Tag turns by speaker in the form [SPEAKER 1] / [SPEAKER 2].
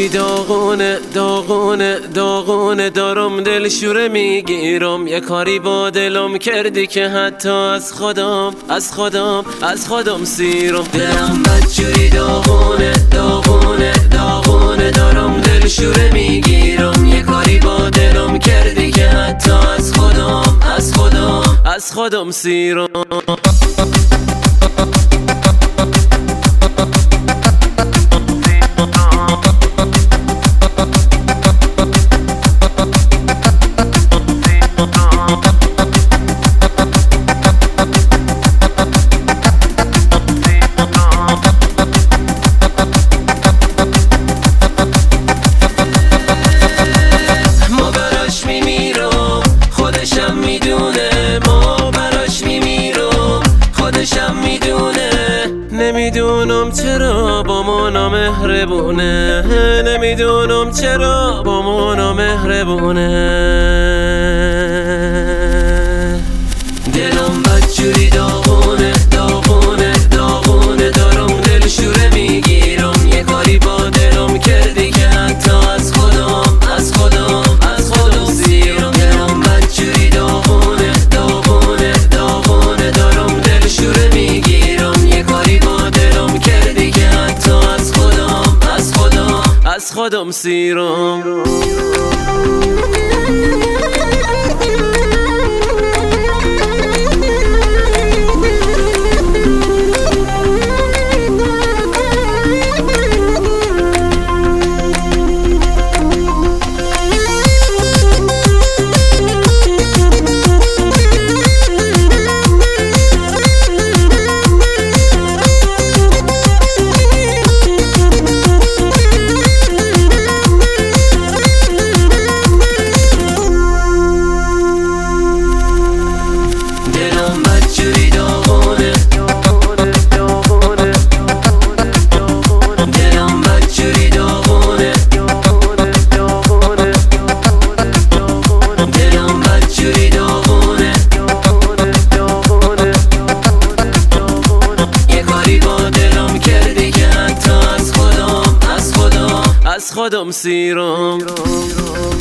[SPEAKER 1] جوری داغونه داغونه داغونه، دارم دلشوره میگیرم. یه کاری با دلم کردی که حتی از خودم سیرم. دلم بدجوری داغونه داغونه داغونه، دارم دلشوره میگیرم. یه کاری با دلم کردی که حتی از خودم سیرم. نمیدونم چرا با ما نامهربونه، نمیدونم چرا با ما نامهربونه. دلم بدجوری داغونه داغونه داغونه، دارم دلشوره میگیرم. یه کاری با دلم کردی که حتی از خودم سیرم. دلم بدجوری داغونه داغونه داغونه، دارم دلشوره میگیرم. یه کاری با دلم کردی که حتی از خودم سیرم. از خودم سیرم.